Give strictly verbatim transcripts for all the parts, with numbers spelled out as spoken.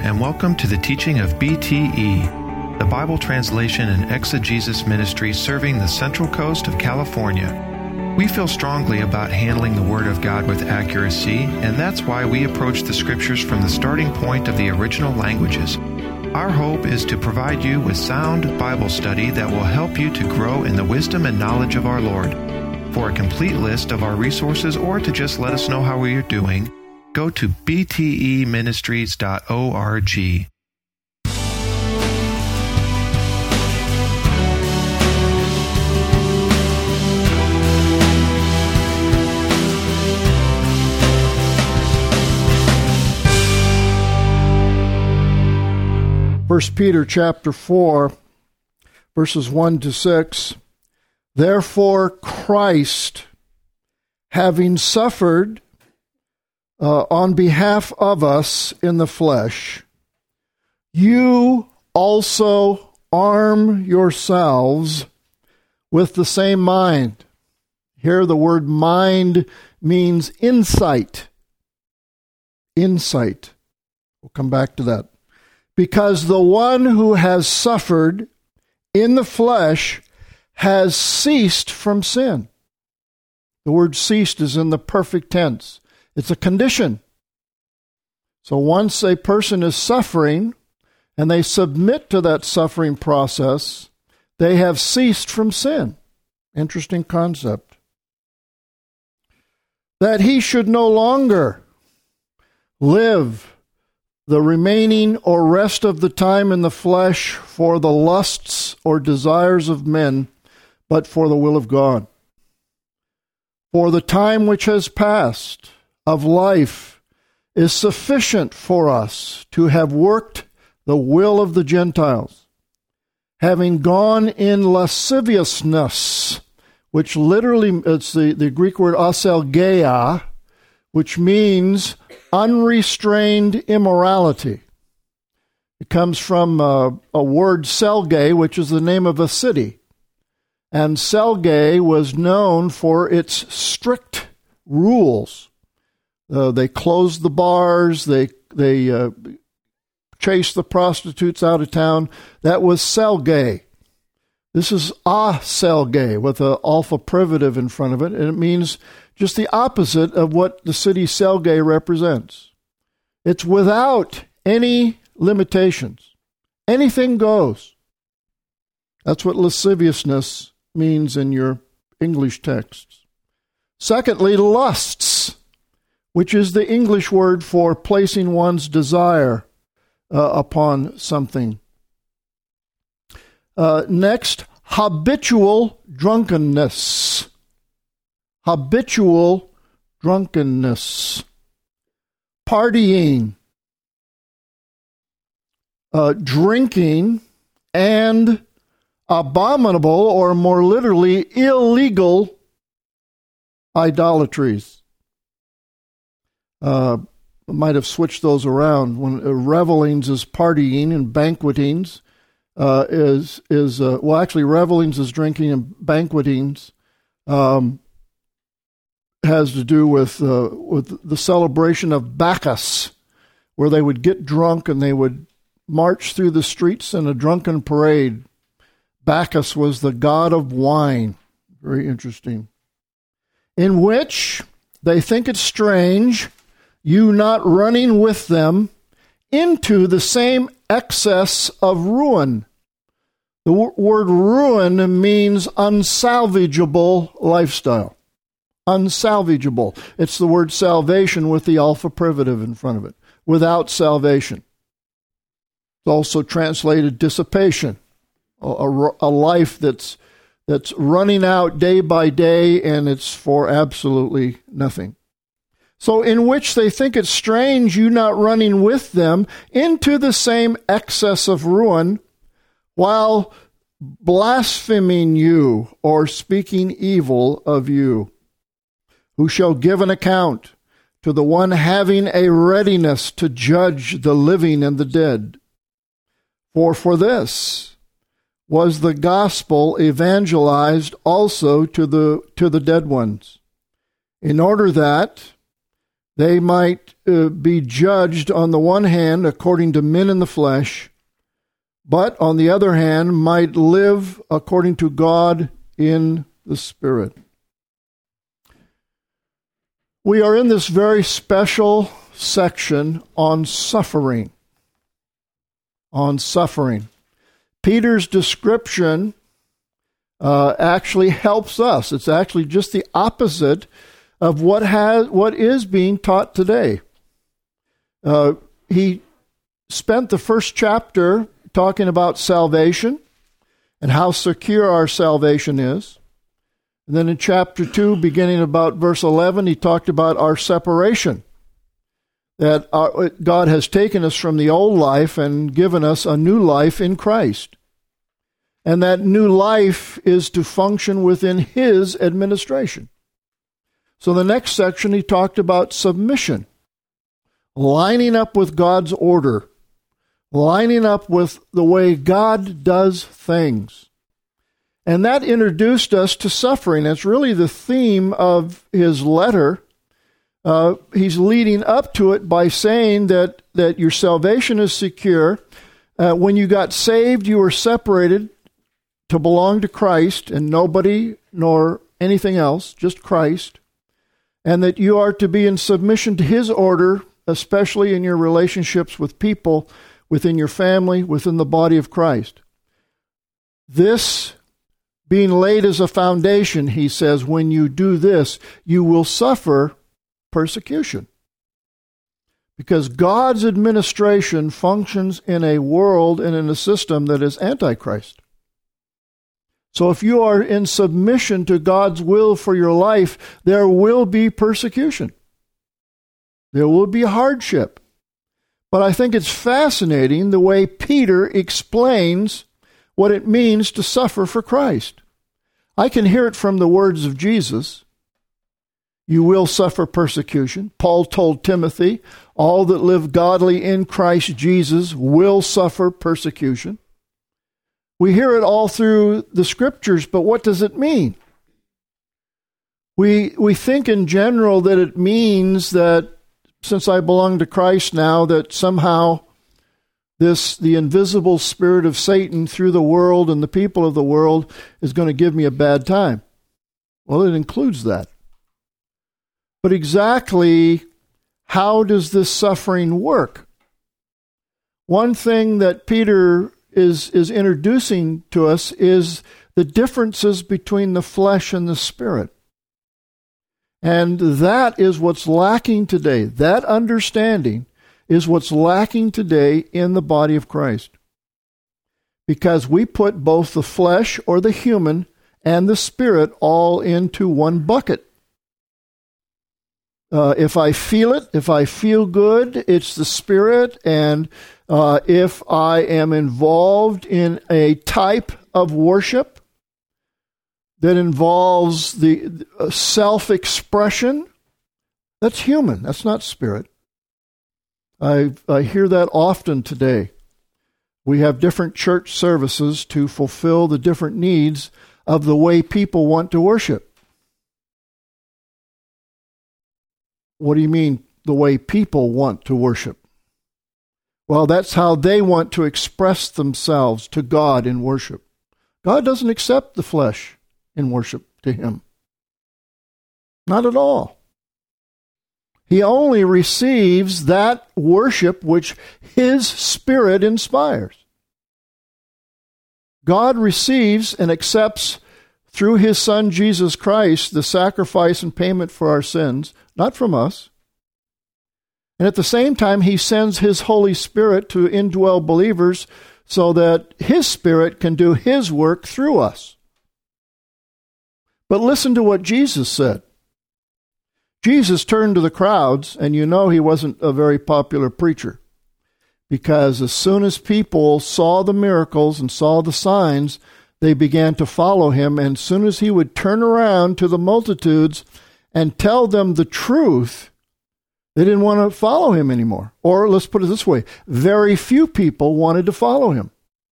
and welcome to the teaching of B T E, the Bible Translation and Exegesis Ministry serving the Central Coast of California. We feel strongly about handling the Word of God with accuracy, and that's why we approach the Scriptures from the starting point of the original languages. Our hope is to provide you with sound Bible study that will help you to grow in the wisdom and knowledge of our Lord. For a complete list of our resources or to just let us know how we are doing, go to b t e ministries dot org. First Peter chapter four, verses one to six. Therefore Christ, having suffered uh, on behalf of us in the flesh, you also arm yourselves with the same mind. Here the word mind means insight. Insight. We'll come back to that. Because the one who has suffered in the flesh has ceased from sin. The word ceased is in the perfect tense. It's a condition. So once a person is suffering and they submit to that suffering process, they have ceased from sin. Interesting concept. That he should no longer live the remaining or rest of the time in the flesh for the lusts or desires of men, but for the will of God. For the time which has passed of life is sufficient for us to have worked the will of the Gentiles, having gone in lasciviousness, which literally, it's the, the Greek word aselgeia, which means unrestrained immorality. It comes from uh, a word Selge, which is the name of a city. And Selge was known for its strict rules. Uh, they closed the bars, they they uh, chased the prostitutes out of town. That was Selge. This is a Selge with an alpha privative in front of it, and it means just the opposite of what the city Selge represents. It's without any limitations. Anything goes. That's what lasciviousness means in your English texts. Secondly, lusts, which is the English word for placing one's desire uh, upon something. Uh, next, habitual drunkenness. Habitual drunkenness. Partying. Uh, drinking and abominable, or more literally, illegal idolatries. Uh, I might have switched those around. When uh, revelings is partying and banquetings uh, is is uh, well, actually, revelings is drinking and banquetings um, has to do with uh, with the celebration of Bacchus, where they would get drunk and they would march through the streets in a drunken parade. Bacchus was the god of wine. Very interesting. In which they think it strange, you not running with them into the same excess of ruin. The w- word ruin means unsalvageable lifestyle. Unsalvageable. It's the word salvation with the alpha privative in front of it. Without salvation. It's also translated dissipation. A, a, a life that's that's running out day by day, and it's for absolutely nothing. So in which they think it strange you not running with them into the same excess of ruin, while blaspheming you or speaking evil of you, who shall give an account to the one having a readiness to judge the living and the dead. For for this was the gospel evangelized also to the to the dead ones, in order that They might uh, be judged on the one hand according to men in the flesh, but on the other hand might live according to God in the Spirit. We are in this very special section on suffering. On suffering. Peter's description uh, actually helps us. It's actually just the opposite of what has what is being taught today. Uh, he spent the first chapter talking about salvation and how secure our salvation is. And then in chapter two, beginning about verse eleven, he talked about our separation. That our, God has taken us from the old life and given us a new life in Christ. And that new life is to function within His administration. So the next section, he talked about submission. Lining up with God's order. Lining up with the way God does things. And that introduced us to suffering. It's really the theme of his letter. Uh, he's leading up to it by saying that, that your salvation is secure. Uh, when you got saved, you were separated to belong to Christ and nobody nor anything else, just Christ. And that you are to be in submission to His order, especially in your relationships with people, within your family, within the body of Christ. This being laid as a foundation, he says, when you do this, you will suffer persecution. Because God's administration functions in a world and in a system that is antichrist. So if you are in submission to God's will for your life, there will be persecution. There will be hardship. But I think it's fascinating the way Peter explains what it means to suffer for Christ. I can hear it from the words of Jesus. You will suffer persecution. Paul told Timothy, all that live godly in Christ Jesus will suffer persecution. We hear it all through the Scriptures, but what does it mean? We we think in general that it means that since I belong to Christ now, that somehow this, the invisible spirit of Satan through the world and the people of the world is going to give me a bad time. Well, it includes that. But exactly how does this suffering work? One thing that Peter is, is introducing to us is the differences between the flesh and the spirit. And that is what's lacking today. That understanding is what's lacking today in the body of Christ. Because we put both the flesh or the human and the spirit all into one bucket. Uh, if I feel it, if I feel good, it's the spirit. And uh, if I am involved in a type of worship that involves the uh, self-expression, that's human. That's not spirit. I, I hear that often today. We have different church services to fulfill the different needs of the way people want to worship. What do you mean, the way people want to worship? Well, that's how they want to express themselves to God in worship. God doesn't accept the flesh in worship to Him. Not at all. He only receives that worship which His Spirit inspires. God receives and accepts through His Son Jesus Christ the sacrifice and payment for our sins, not from us. And at the same time, He sends His Holy Spirit to indwell believers so that His Spirit can do His work through us. But listen to what Jesus said. Jesus turned to the crowds, and you know He wasn't a very popular preacher. Because as soon as people saw the miracles and saw the signs, they began to follow Him. And as soon as He would turn around to the multitudes and tell them the truth, they didn't want to follow Him anymore. Or let's put it this way, very few people wanted to follow Him.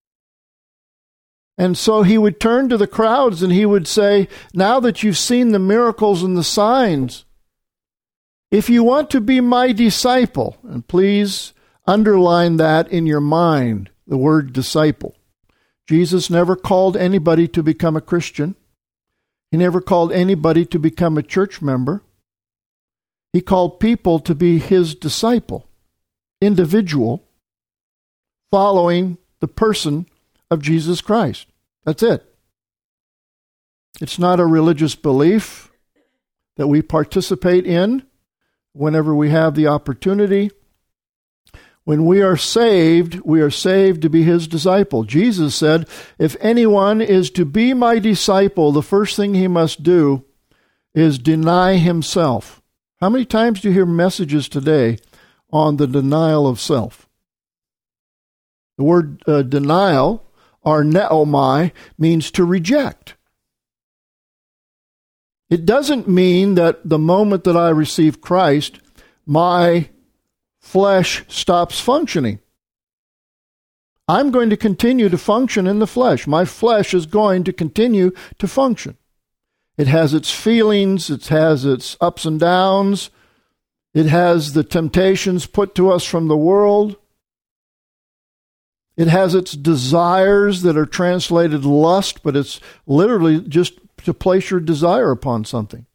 And so He would turn to the crowds and He would say, now that you've seen the miracles and the signs, If you want to be my disciple, and please underline that in your mind, the word disciple. Jesus never called anybody to become a Christian. He never called anybody to become a church member. He called people to be his disciple, individual, following the person of Jesus Christ. That's it. It's not a religious belief that we participate in whenever we have the opportunity. When we are saved, we are saved to be his disciple. Jesus said, if anyone is to be my disciple, the first thing he must do is deny himself. How many times do you hear messages today on the denial of self? The word uh, denial, or neomai, means to reject. It doesn't mean that the moment that I receive Christ, my flesh stops functioning. I'm going to continue to function in the flesh. My flesh is going to continue to function. It has its feelings, it has its ups and downs, it has the temptations put to us from the world. It has its desires that are translated lust, but it's literally just to place your desire upon something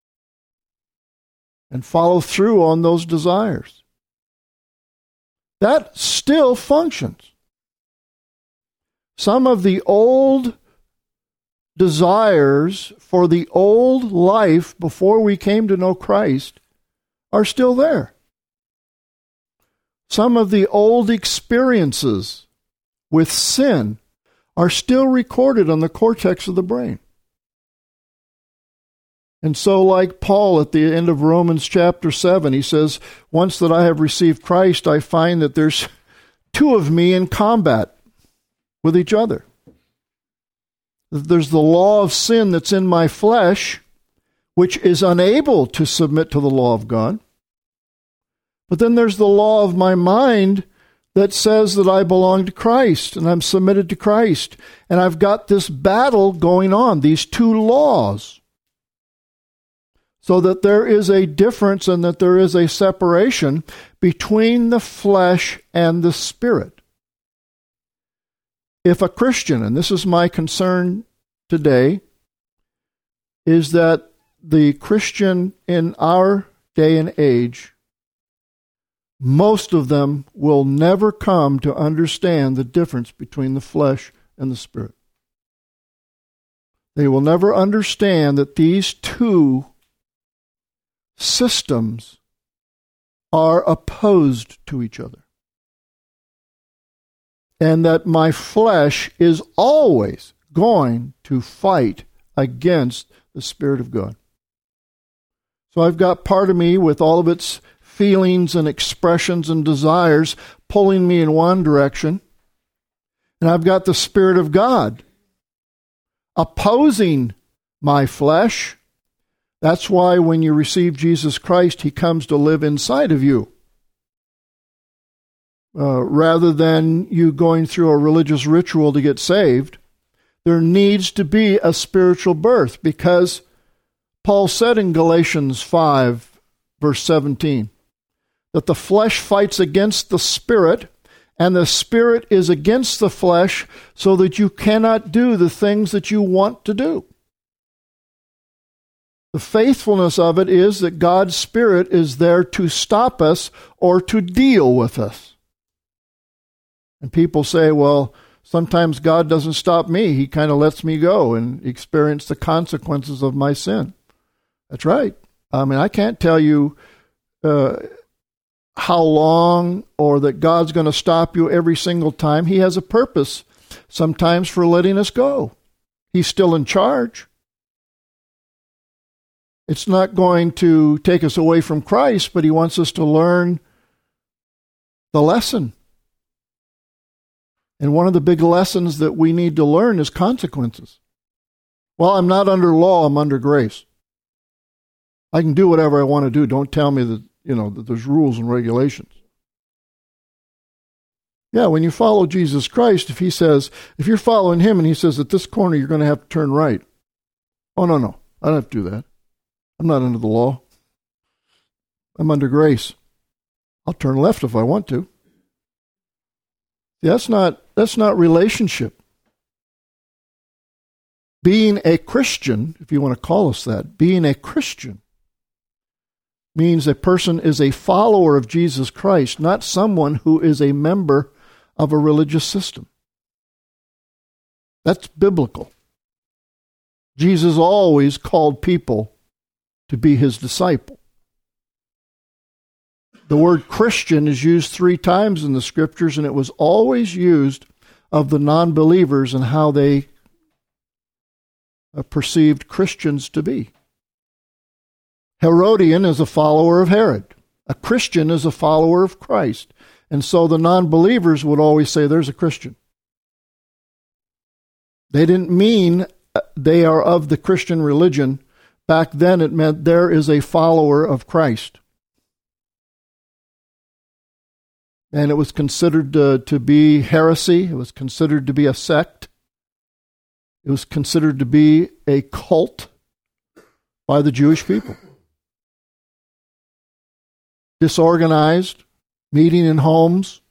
and follow through on those desires. That still functions. Some of the old desires for the old life before we came to know Christ are still there. Some of the old experiences with sin are still recorded on the cortex of the brain. And so, like Paul at the end of Romans chapter seven, he says, once that I have received Christ, I find that there's two of me in combat with each other. There's the law of sin that's in my flesh, which is unable to submit to the law of God. But then there's the law of my mind that says that I belong to Christ and I'm submitted to Christ. And I've got this battle going on, these two laws. So that there is a difference and that there is a separation between the flesh and the spirit. If a Christian, and this is my concern today, is that the Christian in our day and age, most of them will never come to understand the difference between the flesh and the spirit. They will never understand that these two systems are opposed to each other. And that my flesh is always going to fight against the Spirit of God. So I've got part of me with all of its feelings and expressions and desires pulling me in one direction. And I've got the Spirit of God opposing my flesh. That's why when you receive Jesus Christ, he comes to live inside of you. Uh, rather than you going through a religious ritual to get saved, there needs to be a spiritual birth, because Paul said in Galatians five, verse seventeen, that the flesh fights against the spirit, and the spirit is against the flesh, so that you cannot do the things that you want to do. The faithfulness of it is that God's Spirit is there to stop us or to deal with us. And people say, well, sometimes God doesn't stop me. He kind of lets me go and experience the consequences of my sin. That's right. I mean, I can't tell you uh, how long or that God's going to stop you every single time. He has a purpose sometimes for letting us go. He's still in charge. It's not going to take us away from Christ, but he wants us to learn the lesson. And one of the big lessons that we need to learn is consequences. Well, I'm not under law, I'm under grace. I can do whatever I want to do. Don't tell me that, you know, that there's rules and regulations. Yeah, when you follow Jesus Christ, if he says, if you're following him and he says at this corner you're going to have to turn right. Oh, no, no, I don't have to do that. I'm not under the law. I'm under grace. I'll turn left if I want to. That's not, that's not relationship. Being a Christian, if you want to call us that, being a Christian means a person is a follower of Jesus Christ, not someone who is a member of a religious system. That's biblical. Jesus always called people to be his disciple. The word Christian is used three times in the scriptures, and it was always used of the non-believers and how they perceived Christians to be. Herodian is a follower of Herod. A Christian is a follower of Christ. And so the non-believers would always say, there's a Christian. They didn't mean they are of the Christian religion. Back then it meant there is a follower of Christ. And it was considered uh, to be heresy. It was considered to be a sect. It was considered to be a cult by the Jewish people. Disorganized, meeting in homes,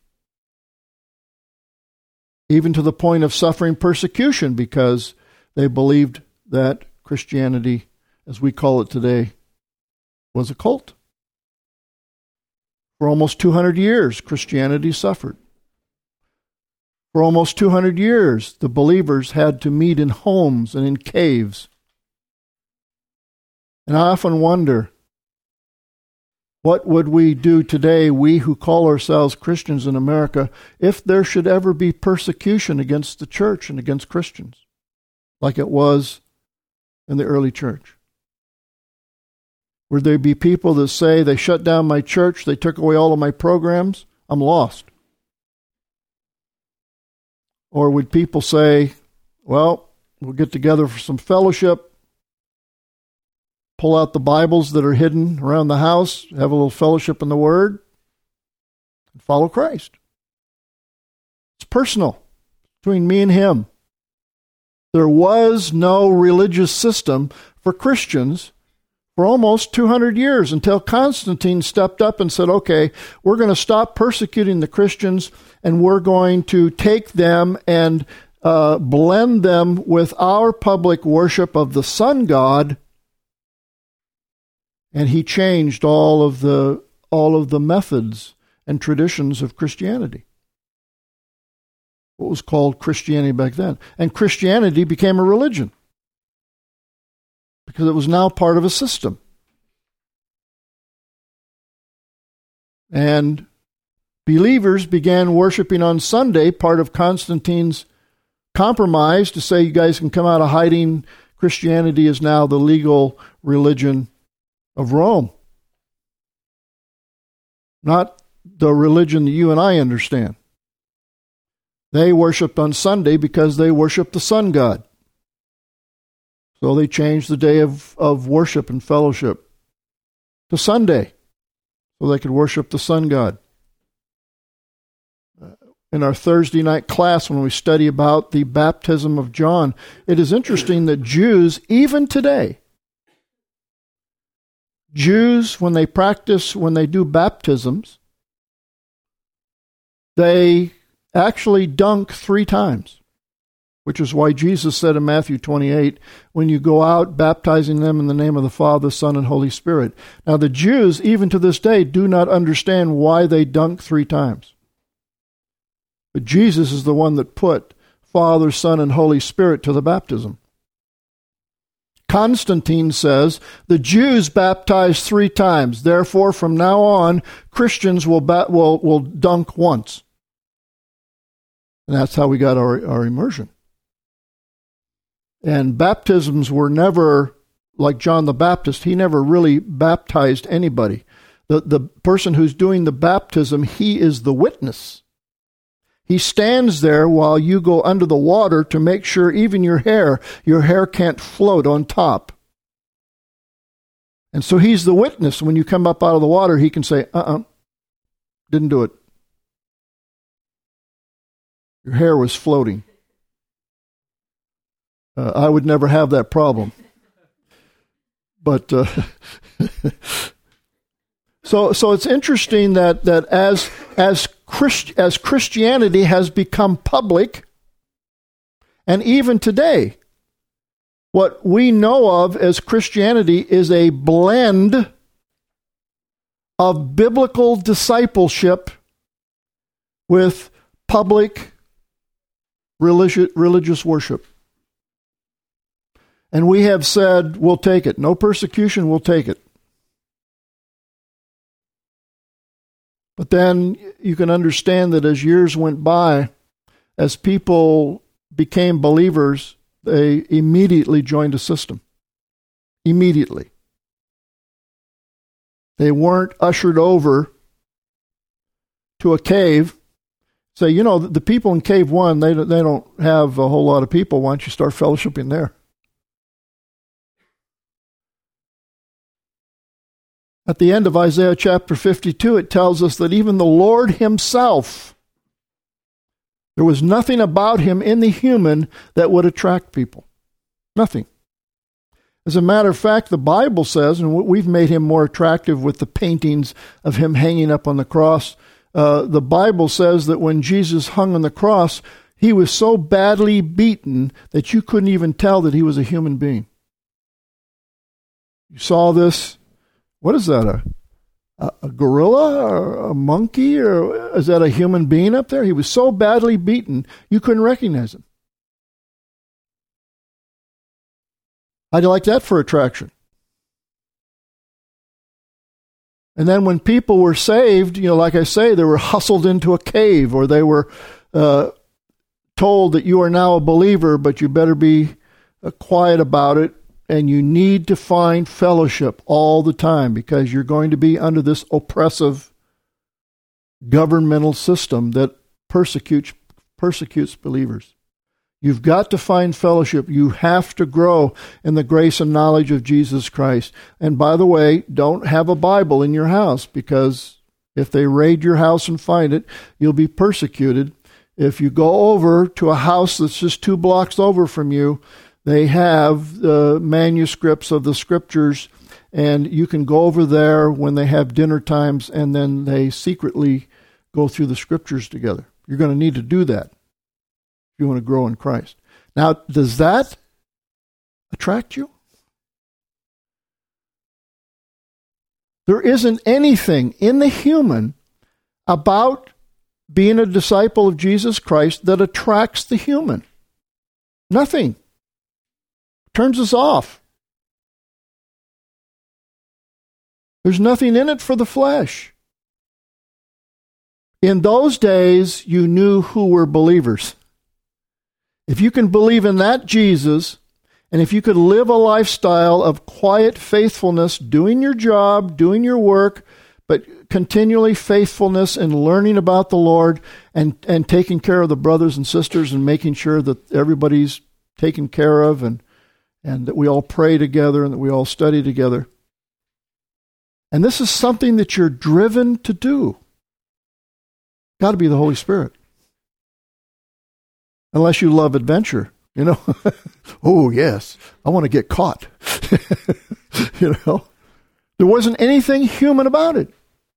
even to the point of suffering persecution because they believed that Christianity, as we call it today, was a cult. For almost two hundred years, Christianity suffered. For almost two hundred years, the believers had to meet in homes and in caves. And I often wonder, what would we do today, we who call ourselves Christians in America, if there should ever be persecution against the church and against Christians, like it was in the early church? Would there be people that say, they shut down my church, they took away all of my programs, I'm lost? Or would people say, well, we'll get together for some fellowship, pull out the Bibles that are hidden around the house, have a little fellowship in the Word, and follow Christ? It's personal, between me and him. There was no religious system for Christians for almost two hundred years, until Constantine stepped up and said, okay, we're going to stop persecuting the Christians, and we're going to take them and uh, blend them with our public worship of the sun god. And he changed all of the all of the methods and traditions of Christianity. What was called Christianity back then. And Christianity became a religion, because it was now part of a system. And believers began worshiping on Sunday, part of Constantine's compromise to say, you guys can come out of hiding. Christianity is now the legal religion of Rome. Not the religion that you and I understand. They worshiped on Sunday because they worshiped the sun god. So they changed the day of, of worship and fellowship to Sunday, so they could worship the sun god. In our Thursday night class, when we study about the baptism of John, it is interesting that Jews, even today, Jews, when they practice, when they do baptisms, they actually dunk three times. Which is why Jesus said in Matthew twenty-eight, when you go out baptizing them in the name of the Father, Son, and Holy Spirit. Now the Jews, even to this day, do not understand why they dunk three times. But Jesus is the one that put Father, Son, and Holy Spirit to the baptism. Constantine says the Jews baptize three times. Therefore, from now on, Christians will ba- will, will dunk once. And that's how we got our, our immersion. And baptisms were never, like John the Baptist, he never really baptized anybody. The, the person who's doing the baptism, he is the witness. He stands there while you go under the water to make sure even your hair, your hair can't float on top. And so he's the witness. When you come up out of the water, he can say, uh-uh, didn't do it. Your hair was floating. Uh, I would never have that problem. But uh, So, so it's interesting that, that as as Christ, as Christianity has become public, and even today, what we know of as Christianity is a blend of biblical discipleship with public religious religious worship. And we have said, we'll take it. No persecution, we'll take it. But then you can understand that as years went by, as people became believers, they immediately joined a system. Immediately. They weren't ushered over to a cave. Say, you know, the people in cave one, they, they don't have a whole lot of people. Why don't you start fellowshipping there? At the end of Isaiah chapter fifty-two, it tells us that even the Lord himself, there was nothing about him in the human that would attract people. Nothing. As a matter of fact, the Bible says, and we've made him more attractive with the paintings of him hanging up on the cross, uh, the Bible says that when Jesus hung on the cross, he was so badly beaten that you couldn't even tell that he was a human being. You saw this. What is that, a, a, a gorilla or a monkey, or is that a human being up there? He was so badly beaten, you couldn't recognize him. How'd you like that for attraction? And then when people were saved, you know, like I say, they were hustled into a cave, or they were uh, told that you are now a believer, but you better be uh, quiet about it. And you need to find fellowship all the time, because you're going to be under this oppressive governmental system that persecutes persecutes believers. You've got to find fellowship. You have to grow in the grace and knowledge of Jesus Christ. And by the way, don't have a Bible in your house, because if they raid your house and find it, you'll be persecuted. If you go over to a house that's just two blocks over from you, they have uh, manuscripts of the scriptures, and you can go over there when they have dinner times, and then they secretly go through the scriptures together. You're going to need to do that if you want to grow in Christ. Now, does that attract you? There isn't anything in the human about being a disciple of Jesus Christ that attracts the human. Nothing. Turns us off. There's nothing in it for the flesh. In those days, you knew who were believers. If you can believe in that Jesus, and if you could live a lifestyle of quiet faithfulness, doing your job, doing your work, but continually faithfulness in learning about the Lord, and, and taking care of the brothers and sisters, and making sure that everybody's taken care of, and and that we all pray together, and that we all study together. And this is something that you're driven to do. Got to be the Holy Spirit. Unless you love adventure, you know. Oh, yes, I want to get caught. You know, there wasn't anything human about it.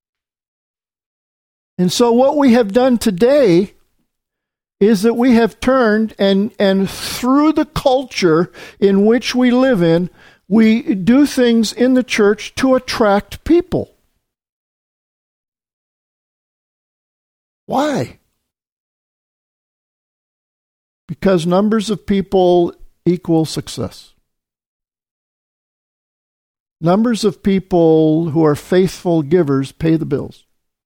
And so what we have done today is that we have turned, and, and through the culture in which we live in, we do things in the church to attract people. Why? Because numbers of people equal success. Numbers of people who are faithful givers pay the bills.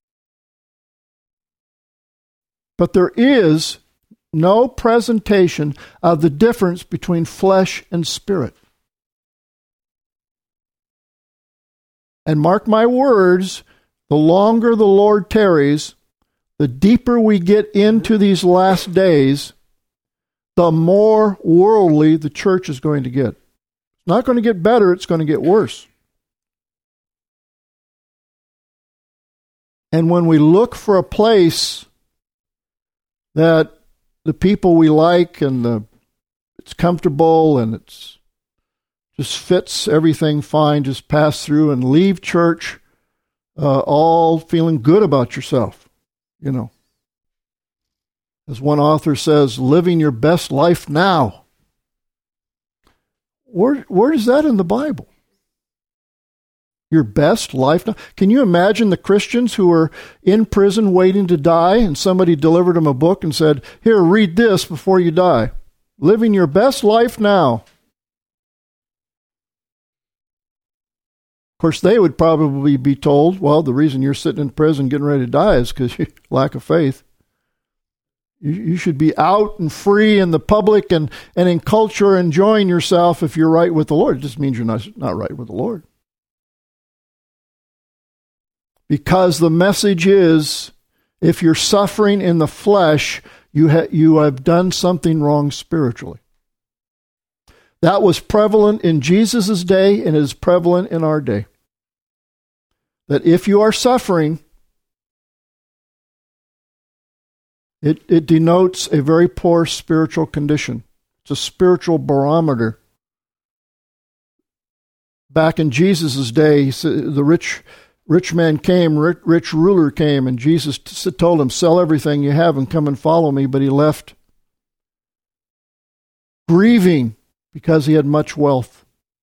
But there is no presentation of the difference between flesh and spirit. And mark my words, the longer the Lord tarries, the deeper we get into these last days, the more worldly the church is going to get. It's not going to get better, it's going to get worse. And when we look for a place that the people we like, and the it's comfortable, and it's just fits everything fine, just pass through and leave church uh, all feeling good about yourself, you know. As one author says, living your best life now. Where, where is that in the Bible? Your best life now? Can you imagine the Christians who were in prison waiting to die and somebody delivered them a book and said, here, read this before you die. Living your best life now. Of course, they would probably be told, well, the reason you're sitting in prison getting ready to die is because you lack of faith. You, you should be out and free in the public and, and in culture enjoying yourself if you're right with the Lord. It just means you're not, not right with the Lord. Because the message is, if you're suffering in the flesh, you, ha- you have done something wrong spiritually. That was prevalent in Jesus' day and is prevalent in our day. That if you are suffering, it, it denotes a very poor spiritual condition. It's a spiritual barometer. Back in Jesus' day, the rich rich man came, rich, rich ruler came, and Jesus told him, sell everything you have and come and follow me. But he left grieving because he had much wealth.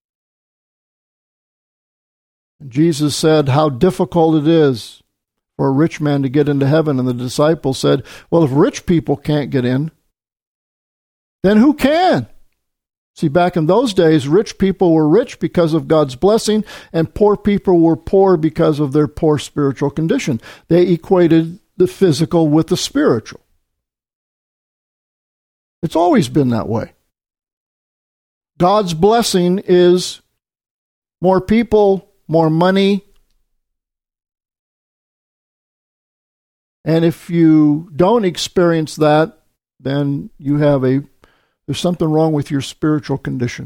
And Jesus said how difficult it is for a rich man to get into heaven. And the disciples said, well, if rich people can't get in, then who can? See, back in those days, rich people were rich because of God's blessing, and poor people were poor because of their poor spiritual condition. They equated the physical with the spiritual. It's always been that way. God's blessing is more people, more money. And if you don't experience that, then you have a There's something wrong with your spiritual condition.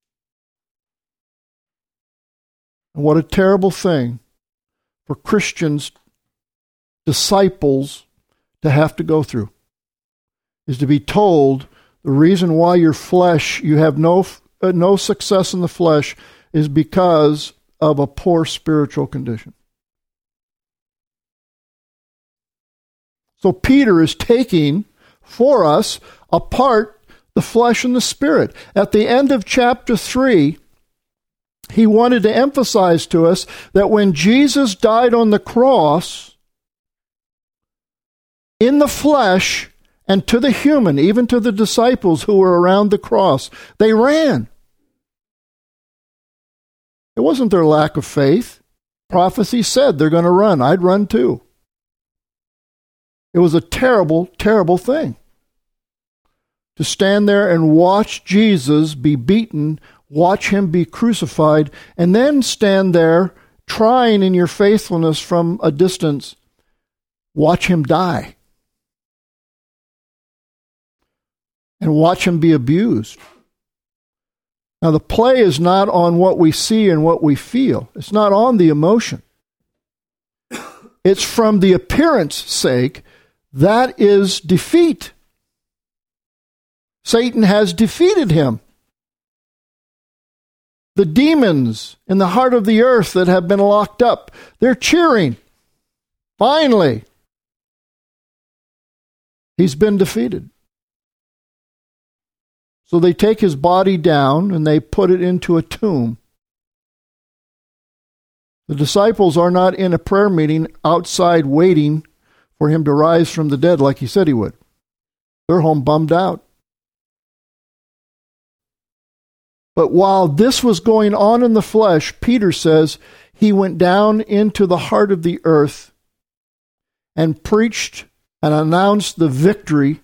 And what a terrible thing for Christians, disciples, to have to go through, is to be told the reason why your flesh, you have no, uh, no success in the flesh, is because of a poor spiritual condition. So Peter is taking for us apart the flesh and the spirit. At the end of chapter three, he wanted to emphasize to us that when Jesus died on the cross, in the flesh and to the human, even to the disciples who were around the cross, they ran. It wasn't their lack of faith. Prophecy said they're going to run. I'd run too. It was a terrible, terrible thing to stand there and watch Jesus be beaten, watch him be crucified, and then stand there trying in your faithfulness from a distance, watch him die. And watch him be abused. Now, the play is not on what we see and what we feel. It's not on the emotion. It's from the appearance sake. That is defeat. Satan has defeated him. The demons in the heart of the earth that have been locked up, they're cheering. Finally, he's been defeated. So they take his body down and they put it into a tomb. The disciples are not in a prayer meeting outside waiting for him to rise from the dead like he said he would. They're home bummed out. But while this was going on in the flesh, Peter says he went down into the heart of the earth and preached and announced the victory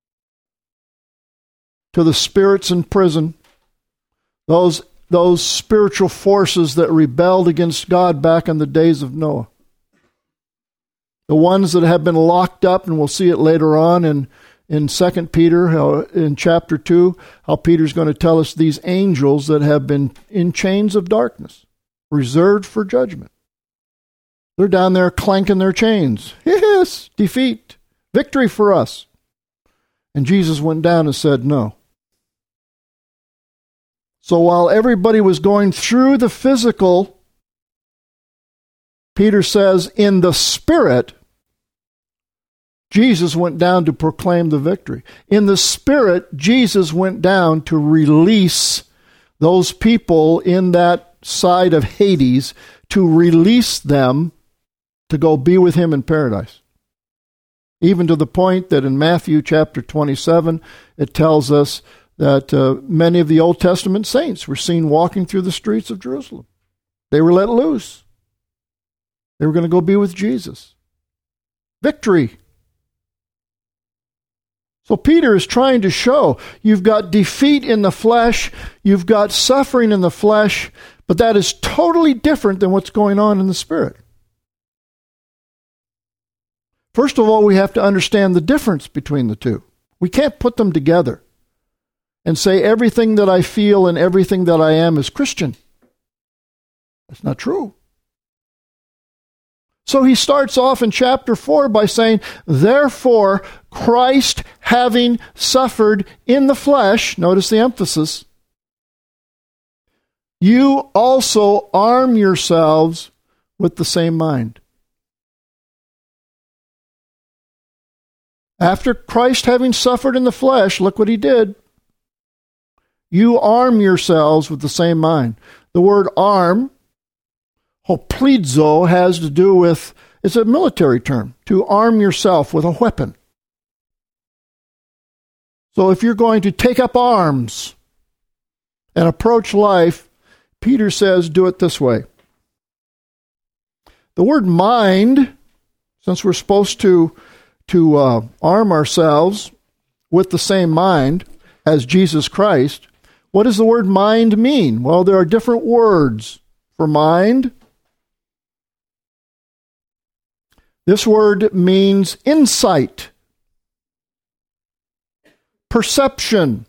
to the spirits in prison, those, those spiritual forces that rebelled against God back in the days of Noah. The ones that have been locked up, and we'll see it later on in In Second Peter, how, in chapter two, how Peter's going to tell us these angels that have been in chains of darkness, reserved for judgment. They're down there clanking their chains. Yes, defeat, victory for us. And Jesus went down and said no. So while everybody was going through the physical Peter says, in the Spirit, Jesus went down to proclaim the victory. In the Spirit, Jesus went down to release those people in that side of Hades, to release them to go be with him in paradise. Even to the point that in Matthew chapter twenty-seven, it tells us that uh, many of the Old Testament saints were seen walking through the streets of Jerusalem. They were let loose. They were going to go be with Jesus. Victory. So Peter is trying to show you've got defeat in the flesh, you've got suffering in the flesh, but that is totally different than what's going on in the Spirit. First of all, we have to understand the difference between the two. We can't put them together and say everything that I feel and everything that I am is Christian. That's not true. So he starts off in chapter four by saying, therefore, Christ having suffered in the flesh, notice the emphasis, you also arm yourselves with the same mind. After Christ having suffered in the flesh, look what he did. You arm yourselves with the same mind. The word arm, hoplizo, has to do with, it's a military term, to arm yourself with a weapon. So if you're going to take up arms and approach life, Peter says, do it this way. The word mind, since we're supposed to, to uh, arm ourselves with the same mind as Jesus Christ, what does the word mind mean? Well, there are different words for mind. This word means insight, perception,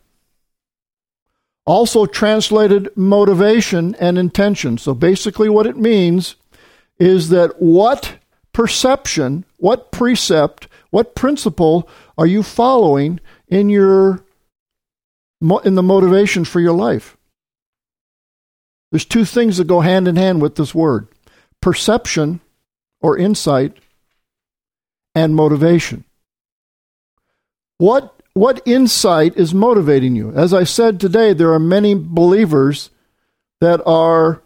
also translated motivation and intention. So basically what it means is that what perception, what precept, what principle are you following in your in the motivation for your life? There's two things that go hand in hand with this word: perception or insight and motivation. What what insight is motivating you? As I said today, there are many believers that are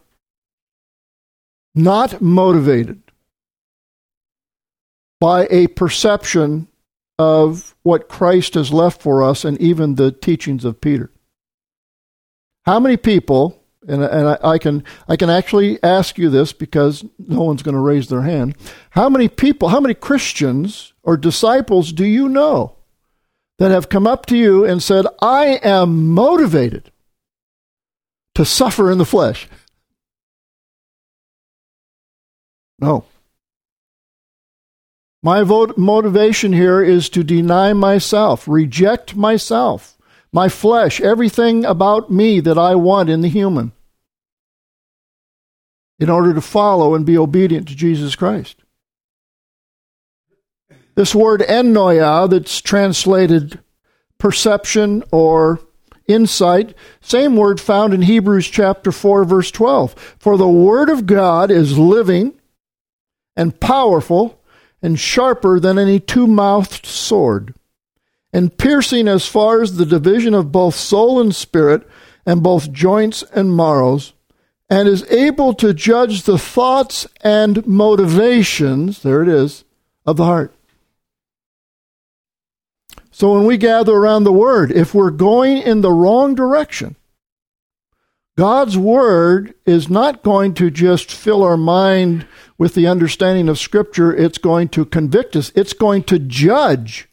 not motivated by a perception of what Christ has left for us and even the teachings of Peter. How many people, and, and I, I can I can actually ask you this because no one's going to raise their hand, how many people, how many Christians or disciples do you know that have come up to you and said, I am motivated to suffer in the flesh? No. My vote, motivation here is to deny myself, reject myself, my flesh, everything about me that I want in the human, in order to follow and be obedient to Jesus Christ. This word ennoia, that's translated perception or insight, same word found in Hebrews chapter four, verse twelve. For the word of God is living and powerful and sharper than any two-mouthed sword, and piercing as far as the division of both soul and spirit, and both joints and marrows, and is able to judge the thoughts and motivations, there it is, of the heart. So when we gather around the Word, if we're going in the wrong direction, God's Word is not going to just fill our mind with the understanding of Scripture. It's going to convict us. It's going to judge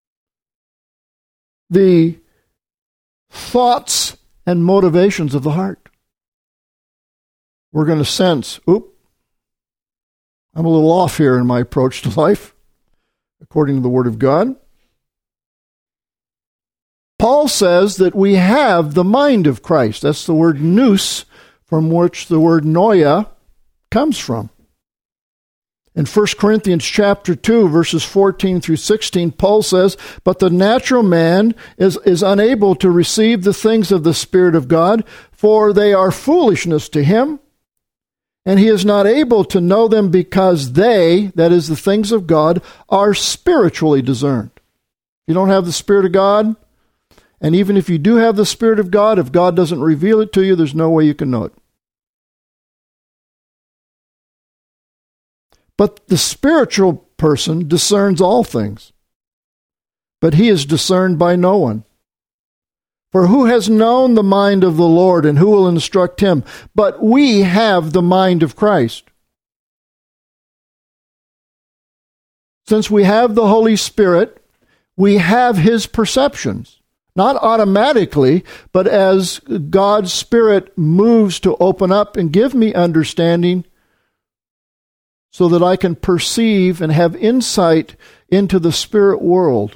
the thoughts and motivations of the heart. We're going to sense, oop, I'm a little off here in my approach to life, according to the Word of God. Paul says that we have the mind of Christ. That's the word nous, from which the word noia comes from. In First Corinthians chapter two, verses fourteen through sixteen, Paul says, but the natural man is, is unable to receive the things of the Spirit of God, for they are foolishness to him, and he is not able to know them because they, that is the things of God, are spiritually discerned. You don't have the Spirit of God, and even if you do have the Spirit of God, if God doesn't reveal it to you, there's no way you can know it. But the spiritual person discerns all things, but he is discerned by no one. For who has known the mind of the Lord, and who will instruct him? But we have the mind of Christ. Since we have the Holy Spirit, we have his perceptions. Not automatically, but as God's Spirit moves to open up and give me understanding so that I can perceive and have insight into the spirit world.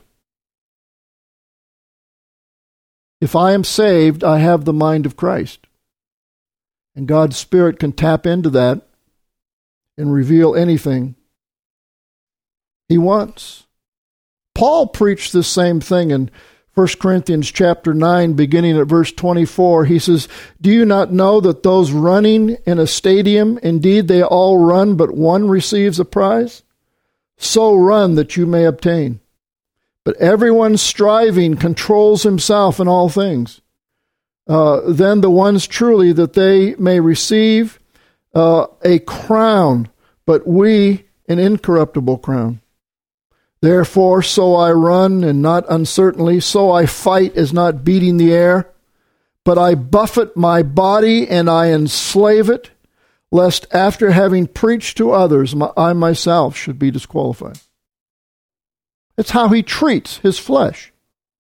If I am saved, I have the mind of Christ. And God's Spirit can tap into that and reveal anything he wants. Paul preached the same thing in First Corinthians chapter nine, beginning at verse twenty-four. He says, "Do you not know that those running in a stadium, indeed they all run, but one receives a prize? So run that you may obtain. But everyone striving controls himself in all things. Uh, then the ones truly that they may receive uh, a crown, but we an incorruptible crown. Therefore, so I run and not uncertainly, so I fight as not beating the air, but I buffet my body and I enslave it, lest after having preached to others, I myself should be disqualified." It's how he treats his flesh.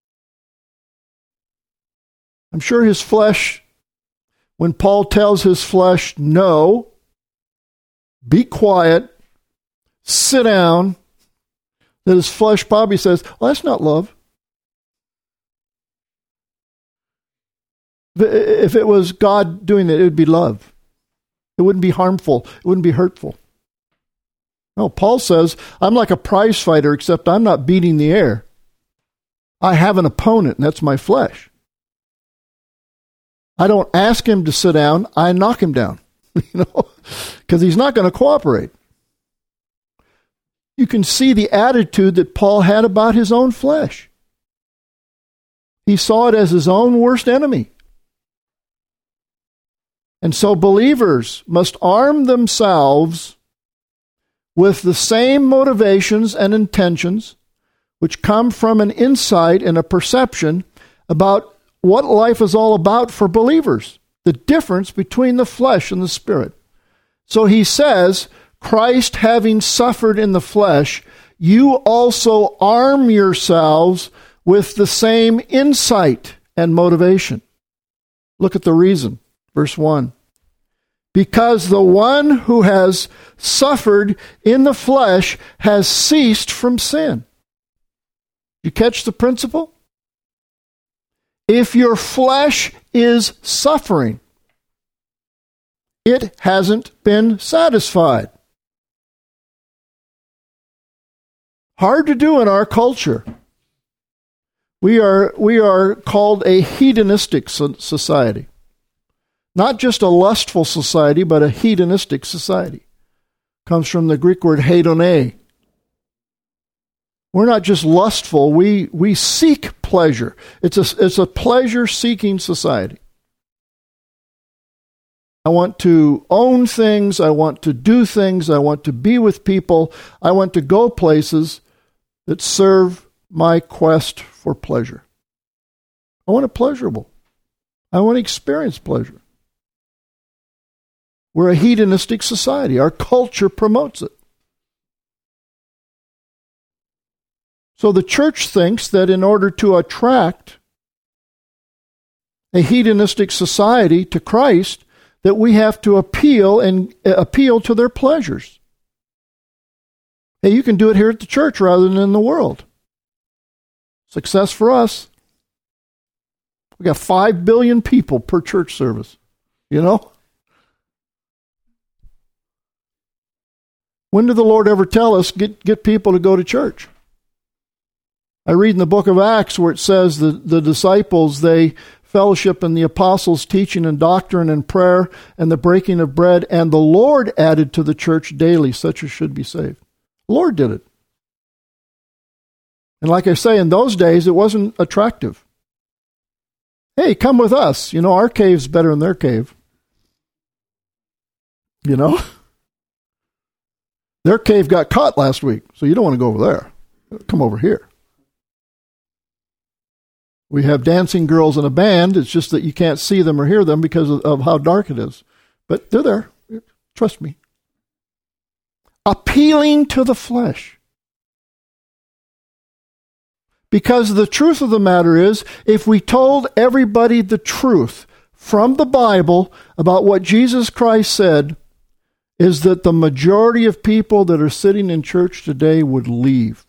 I'm sure his flesh, when Paul tells his flesh, no, be quiet, sit down, that his flesh probably says, well, that's not love. If it was God doing it, it would be love. It wouldn't be harmful. It wouldn't be hurtful. No, Paul says, I'm like a prize fighter, except I'm not beating the air. I have an opponent, and that's my flesh. I don't ask him to sit down, I knock him down, you know, because he's not going to cooperate. You can see the attitude that Paul had about his own flesh. He saw it as his own worst enemy. And so believers must arm themselves with the same motivations and intentions which come from an insight and a perception about what life is all about for believers, the difference between the flesh and the spirit. So he says, Christ having suffered in the flesh, you also arm yourselves with the same insight and motivation. Look at the reason. Verse one. Because the one who has suffered in the flesh has ceased from sin. You catch the principle? If your flesh is suffering, it hasn't been satisfied. Hard to do in our culture. We are, we are called a hedonistic society. Not just a lustful society, but a hedonistic society. Comes from the Greek word hedone. We're not just lustful, we, we seek pleasure. It's a, it's a pleasure-seeking society. I want to own things, I want to do things, I want to be with people, I want to go places that serve my quest for pleasure. I want it pleasurable. I want to experience pleasure. We're a hedonistic society. Our culture promotes it. So the church thinks that in order to attract a hedonistic society to Christ, that we have to appeal and uh, appeal to their pleasures. Hey, you can do it here at the church rather than in the world. Success for us. We got five billion people per church service. You know? When did the Lord ever tell us, get, get people to go to church? I read in the book of Acts where it says the, the disciples, they fellowship and the apostles' teaching and doctrine and prayer and the breaking of bread, and the Lord added to the church daily such as should be saved. The Lord did it. And like I say, in those days, it wasn't attractive. Hey, come with us. You know, our cave's better than their cave. You know? Their cave got caught last week, so you don't want to go over there. Come over here. We have dancing girls in a band. It's just that you can't see them or hear them because of, of how dark it is. But they're there. Trust me. Appealing to the flesh. Because the truth of the matter is, if we told everybody the truth from the Bible about what Jesus Christ said, is that the majority of people that are sitting in church today would leave.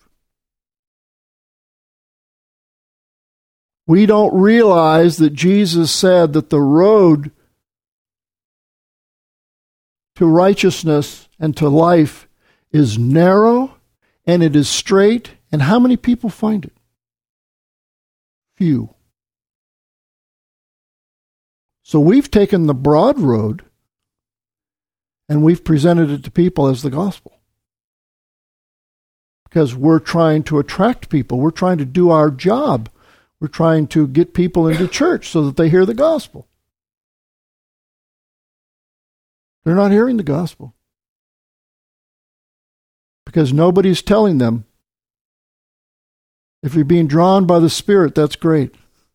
We don't realize that Jesus said that the road to righteousness and to life is narrow and it is straight. And how many people find it? Few. So we've taken the broad road and we've presented it to people as the gospel. Because we're trying to attract people. We're trying to do our job. We're trying to get people into church so that they hear the gospel. They're not hearing the gospel. Because nobody's telling them. If you're being drawn by the Spirit, that's great.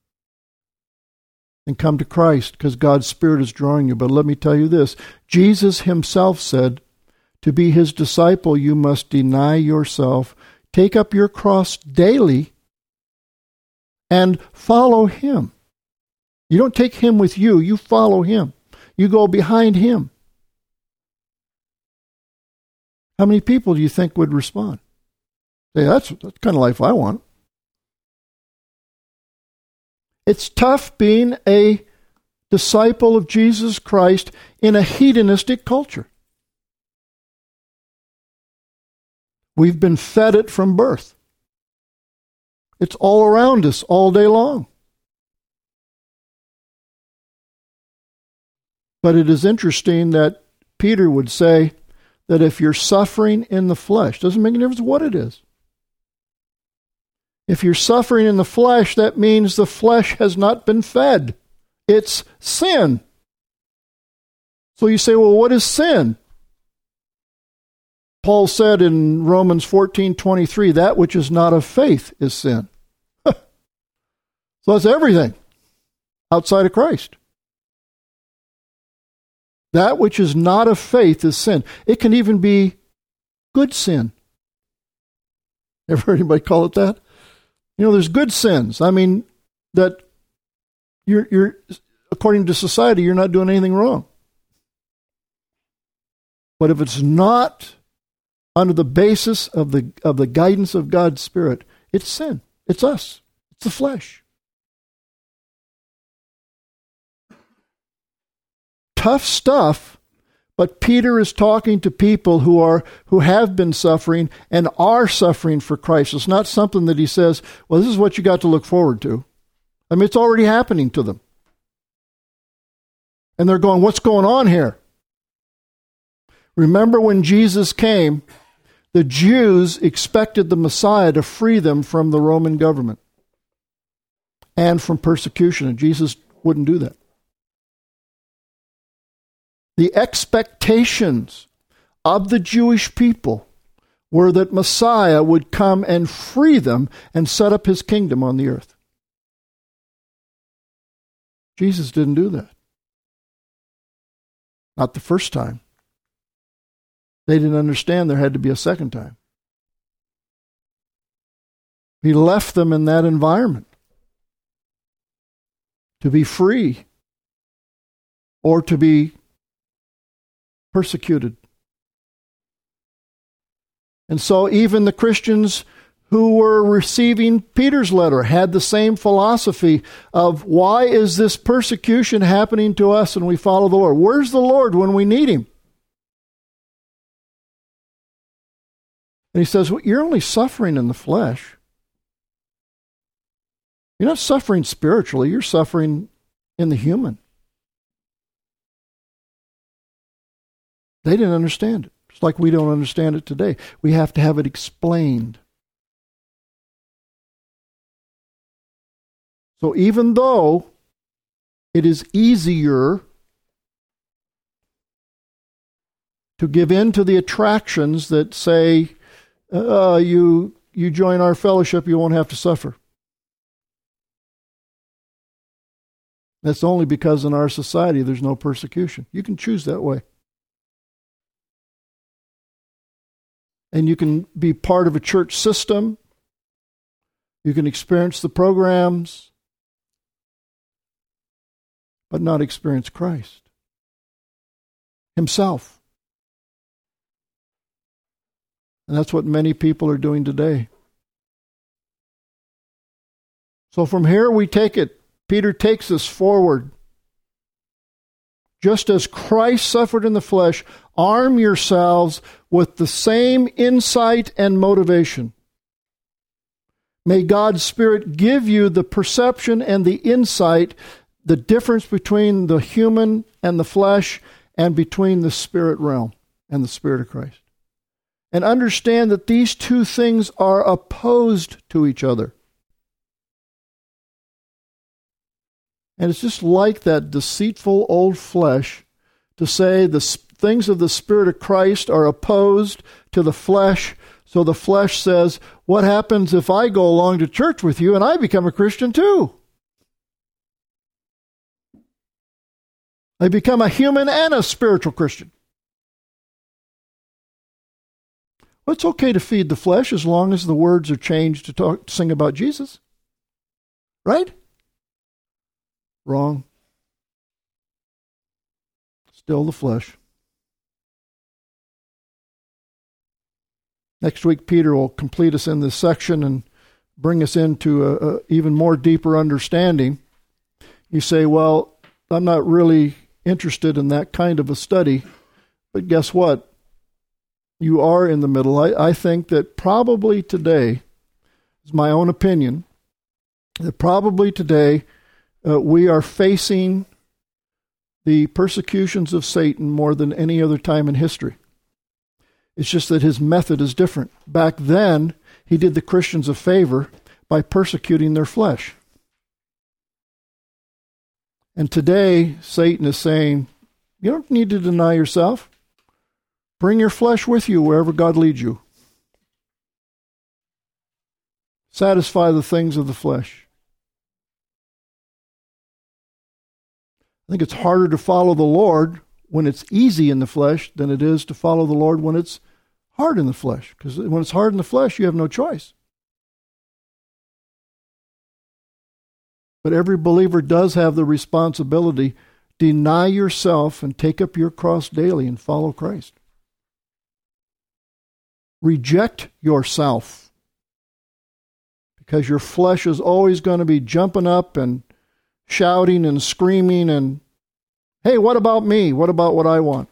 And come to Christ because God's Spirit is drawing you. But let me tell you this. Jesus himself said, to be his disciple, you must deny yourself, take up your cross daily, and follow him. You don't take him with you. You follow him. You go behind him. How many people do you think would respond? Say, that's the kind of life I want. It's tough being a disciple of Jesus Christ in a hedonistic culture. We've been fed it from birth. It's all around us all day long. But it is interesting that Peter would say that if you're suffering in the flesh, doesn't make any difference what it is. If you're suffering in the flesh, that means the flesh has not been fed. It's sin. So you say, well, what is sin? Paul said in Romans fourteen twenty-three, that which is not of faith is sin. So that's everything outside of Christ. That which is not of faith is sin. It can even be good sin. Ever heard anybody call it that? You know, there's good sins. I mean, that you're, you're, according to society, you're not doing anything wrong. But if it's not under the basis of the of the guidance of God's Spirit, it's sin. It's us. It's the flesh. Tough stuff, but Peter is talking to people who are who have been suffering and are suffering for Christ. It's not something that he says, well, this is what you got to look forward to. I mean, it's already happening to them. And they're going, what's going on here? Remember when Jesus came, the Jews expected the Messiah to free them from the Roman government and from persecution, and Jesus wouldn't do that. The expectations of the Jewish people were that Messiah would come and free them and set up his kingdom on the earth. Jesus didn't do that. Not the first time. They didn't understand there had to be a second time. He left them in that environment to be free or to be persecuted. And so even the Christians who were receiving Peter's letter had the same philosophy of, why is this persecution happening to us and we follow the Lord? Where's the Lord when we need him? And he says, well, you're only suffering in the flesh. You're not suffering spiritually, you're suffering in the human. They didn't understand it. It's like we don't understand it today. We have to have it explained. So even though it is easier to give in to the attractions that say, uh, you, you join our fellowship, you won't have to suffer. That's only because in our society there's no persecution. You can choose that way. And you can be part of a church system. You can experience the programs, but not experience Christ Himself. And that's what many people are doing today. So from here we take it. Peter takes us forward. Just as Christ suffered in the flesh, arm yourselves with the same insight and motivation. May God's Spirit give you the perception and the insight, the difference between the human and the flesh, and between the spirit realm and the Spirit of Christ. And understand that these two things are opposed to each other. And it's just like that deceitful old flesh to say the things of the Spirit of Christ are opposed to the flesh. So the flesh says, what happens if I go along to church with you and I become a Christian too? I become a human and a spiritual Christian. Well, it's okay to feed the flesh as long as the words are changed to talk, to sing about Jesus. Right? Wrong. Still the flesh. Next week, Peter will complete us in this section and bring us into a, a even more deeper understanding. You say, well, I'm not really interested in that kind of a study. But guess what? You are in the middle. I, I think that probably today, is my own opinion, that probably today uh, we are facing the persecutions of Satan more than any other time in history. It's just that his method is different. Back then, he did the Christians a favor by persecuting their flesh. And today, Satan is saying, you don't need to deny yourself. Bring your flesh with you wherever God leads you. Satisfy the things of the flesh. I think it's harder to follow the Lord when it's easy in the flesh than it is to follow the Lord when it's hard in the flesh. Because when it's hard in the flesh, you have no choice. But every believer does have the responsibility. Deny yourself and take up your cross daily and follow Christ. Reject yourself. Because your flesh is always going to be jumping up and shouting and screaming and, hey, what about me? What about what I want?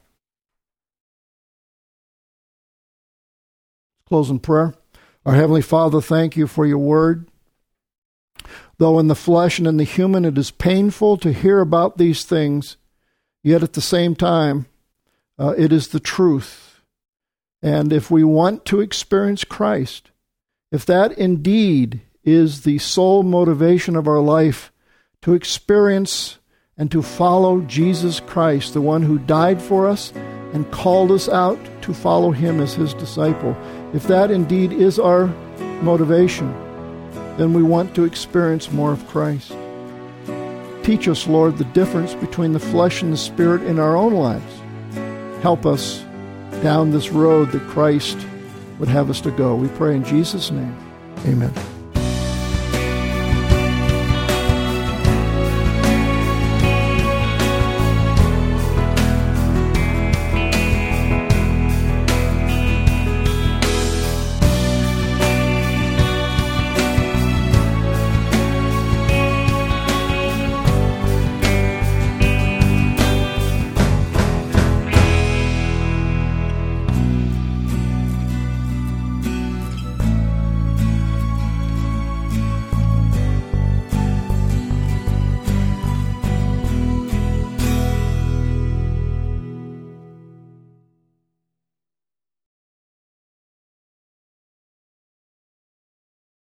Close in prayer. Our Heavenly Father, thank you for your word. Though in the flesh and in the human it is painful to hear about these things, yet at the same time, uh, it is the truth. And if we want to experience Christ, if that indeed is the sole motivation of our life, to experience and to follow Jesus Christ, the one who died for us and called us out to follow him as his disciple, if that indeed is our motivation, then we want to experience more of Christ. Teach us, Lord, the difference between the flesh and the spirit in our own lives. Help us down this road that Christ would have us to go. We pray in Jesus' name. Amen.